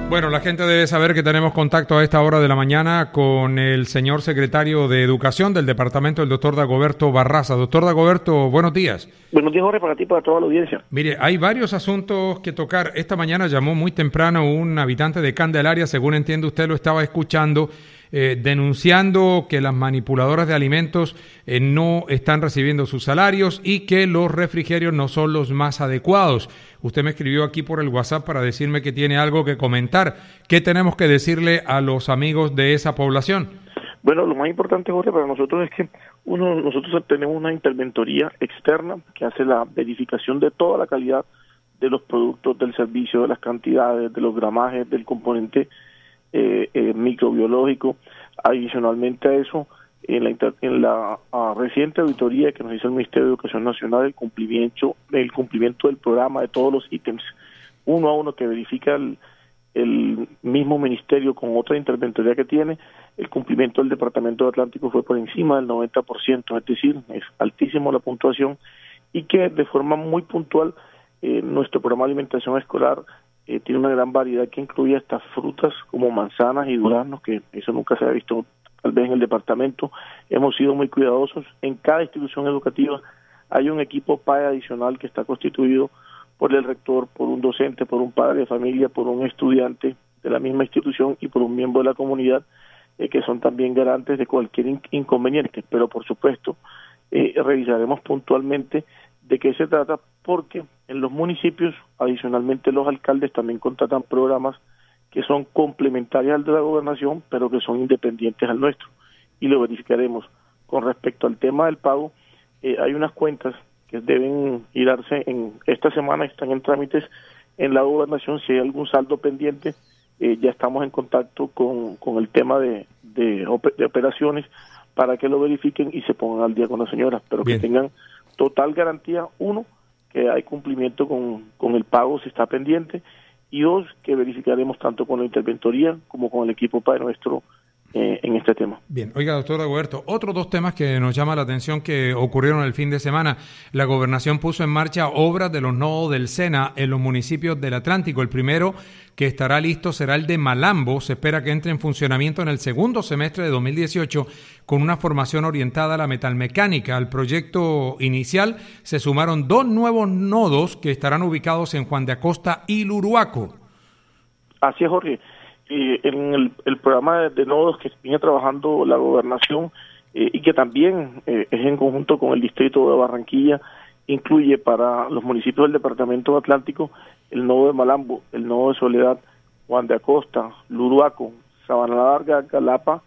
Bueno, la gente debe saber que tenemos contacto a esta hora de la mañana con el señor secretario de Educación del departamento, el doctor Dagoberto Barraza. Doctor Dagoberto, buenos días. Buenos días, Jorge, para ti y para toda la audiencia. Mire, hay varios asuntos que tocar. Esta mañana llamó muy temprano un habitante de Candelaria, según entiende usted lo estaba escuchando, denunciando que las manipuladoras de alimentos no están recibiendo sus salarios y que los refrigerios no son los más adecuados. Usted me escribió aquí por el WhatsApp para decirme que tiene algo que comentar. ¿Qué tenemos que decirle a los amigos de esa población? Bueno, lo más importante, Jorge, para nosotros es que nosotros tenemos una interventoría externa que hace la verificación de toda la calidad de los productos, del servicio, de las cantidades, de los gramajes, del componente microbiológico. Adicionalmente a eso, en la reciente auditoría que nos hizo el Ministerio de Educación Nacional, el cumplimiento del programa de todos los ítems, uno a uno que verifica el mismo ministerio con otra interventoría que tiene, el cumplimiento del Departamento de Atlántico fue por encima del 90%, es decir, es altísimo la puntuación, y que de forma muy puntual nuestro programa de alimentación escolar tiene una gran variedad que incluye hasta frutas como manzanas y duraznos, que eso nunca se ha visto tal vez en el departamento. Hemos sido muy cuidadosos. En cada institución educativa hay un equipo PAE adicional que está constituido por el rector, por un docente, por un padre de familia, por un estudiante de la misma institución y por un miembro de la comunidad, que son también garantes de cualquier inconveniente. Pero por supuesto, revisaremos puntualmente de qué se trata, porque en los municipios, adicionalmente los alcaldes también contratan programas que son complementarios al de la gobernación, pero que son independientes al nuestro, y lo verificaremos. Con respecto al tema del pago, hay unas cuentas que deben girarse en esta semana, están en trámites en la gobernación. Si hay algún saldo pendiente, ya estamos en contacto con el tema de operaciones para que lo verifiquen y se pongan al día con las señoras, pero Bien. Que tengan total garantía, uno, que hay cumplimiento con el pago si está pendiente, y dos, que verificaremos tanto con la interventoría como con el equipo PAE nuestro en este tema. Bien, oiga, doctor Dagoberto, otros dos temas que nos llama la atención que ocurrieron el fin de semana. La gobernación puso en marcha obras de los nodos del SENA en los municipios del Atlántico. El primero que estará listo será el de Malambo. Se espera que entre en funcionamiento en el segundo semestre de 2018 con una formación orientada a la metalmecánica. Al proyecto inicial se sumaron 2 nuevos nodos que estarán ubicados en Juan de Acosta y Luruaco. Así es, Jorge. En el programa de nodos que viene trabajando la gobernación y que también es en conjunto con el distrito de Barranquilla, incluye para los municipios del departamento Atlántico el nodo de Malambo, el nodo de Soledad, Juan de Acosta, Luruaco, Sabana Larga, Galapa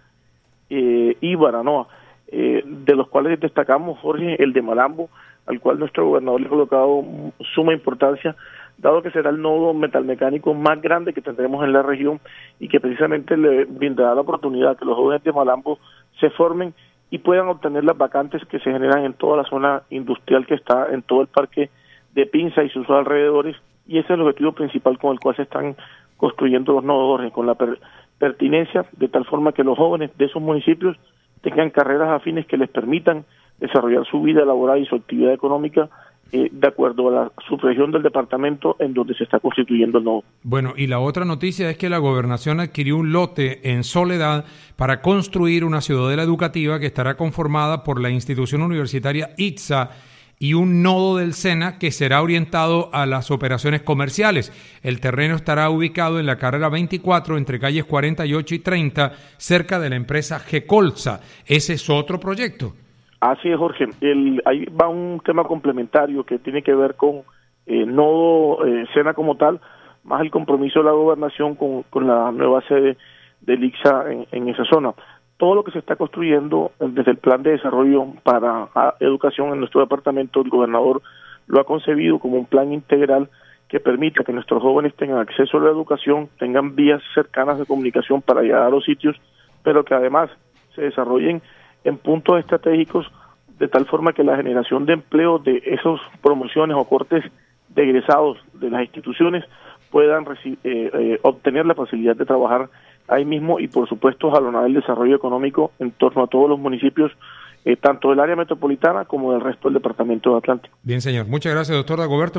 y Baranoa, de los cuales destacamos, Jorge, el de Malambo, al cual nuestro gobernador le ha colocado suma importancia, dado que será el nodo metalmecánico más grande que tendremos en la región y que precisamente le brindará la oportunidad que los jóvenes de Malambo se formen y puedan obtener las vacantes que se generan en toda la zona industrial que está en todo el parque de Pinza y sus alrededores, y ese es el objetivo principal con el cual se están construyendo los nodos, con la pertinencia, de tal forma que los jóvenes de esos municipios tengan carreras afines que les permitan desarrollar su vida laboral y su actividad económica de acuerdo a la subregión del departamento en donde se está constituyendo el nodo. Bueno, y la otra noticia es que la gobernación adquirió un lote en Soledad para construir una ciudadela educativa que estará conformada por la institución universitaria ITSA y un nodo del SENA que será orientado a las operaciones comerciales. El terreno estará ubicado en la carrera 24 entre calles 48 y 30, cerca de la empresa Gecolsa. Ese es otro proyecto. Así es, Jorge. Ahí va un tema complementario que tiene que ver con nodo SENA como tal, más el compromiso de la gobernación con la nueva sede del ICSA en esa zona. Todo lo que se está construyendo desde el plan de desarrollo para educación en nuestro departamento, el gobernador lo ha concebido como un plan integral que permita que nuestros jóvenes tengan acceso a la educación, tengan vías cercanas de comunicación para llegar a los sitios, pero que además se desarrollen en puntos estratégicos de tal forma que la generación de empleo de esas promociones o cortes de egresados de las instituciones puedan obtener la facilidad de trabajar ahí mismo y por supuesto jalonar el desarrollo económico en torno a todos los municipios, tanto del área metropolitana como del resto del departamento de Atlántico. Bien, señor. Muchas gracias, doctor Dagoberto.